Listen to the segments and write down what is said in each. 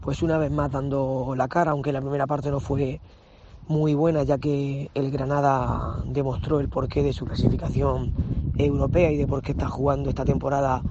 pues una vez más dando la cara, aunque la primera parte no fue muy buena, ya que el Granada demostró el porqué de su clasificación europea y de por qué está jugando esta temporada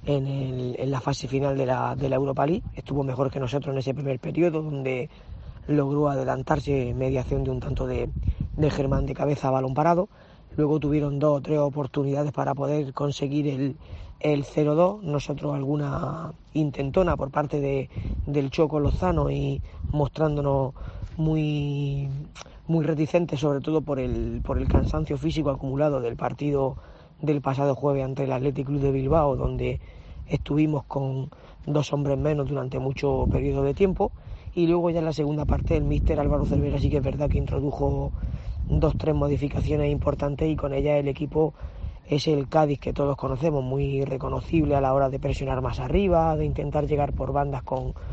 en la fase final de la Europa League. Estuvo mejor que nosotros en ese primer periodo, donde logró adelantarse mediación de un tanto de Germán de cabeza a balón parado. Luego tuvieron 2 o 3 oportunidades para poder conseguir el 0-2. Nosotros alguna intentona por parte del Choco Lozano y mostrándonos muy, muy reticentes, sobre todo por el cansancio físico acumulado del partido del pasado jueves ante el Athletic Club de Bilbao, donde estuvimos con 2 hombres menos durante mucho periodo de tiempo. Y luego ya en la segunda parte el míster Álvaro Cervera sí que es verdad que introdujo 2 o 3 modificaciones importantes, y con ellas el equipo es el Cádiz que todos conocemos, muy reconocible a la hora de presionar más arriba, de intentar llegar por bandas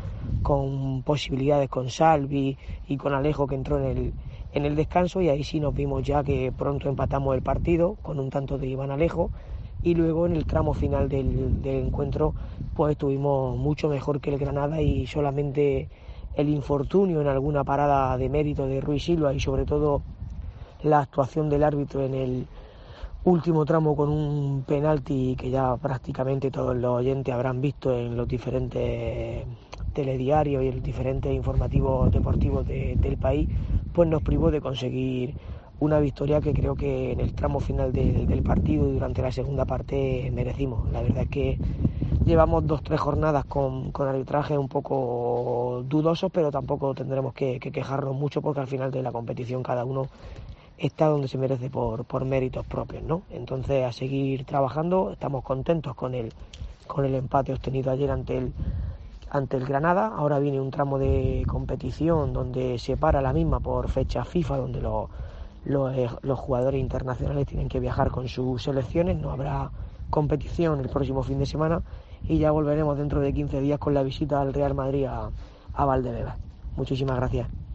con posibilidades con Salvi y con Alejo, que entró en el descanso, y ahí sí nos vimos ya que pronto empatamos el partido con un tanto de Iván Alejo. Y luego en el tramo final del encuentro pues estuvimos mucho mejor que el Granada, y solamente el infortunio en alguna parada de mérito de Ruiz Silva y sobre todo la actuación del árbitro en el último tramo con un penalti que ya prácticamente todos los oyentes habrán visto en los diferentes telediarios y en los diferentes informativos deportivos del país, pues nos privó de conseguir una victoria que creo que en el tramo final del partido y durante la segunda parte merecimos. La verdad es que llevamos 2 o 3 jornadas con arbitrajes un poco dudosos, pero tampoco tendremos que quejarnos mucho, porque al final de la competición cada uno está donde se merece por méritos propios, ¿no? Entonces, a seguir trabajando. Estamos contentos con el empate obtenido ayer ante el Granada. Ahora viene un tramo de competición donde se para la misma por fecha FIFA, donde los jugadores internacionales tienen que viajar con sus selecciones. No habrá competición el próximo fin de semana y ya volveremos dentro de 15 días con la visita al Real Madrid a Valdebebas. Muchísimas gracias.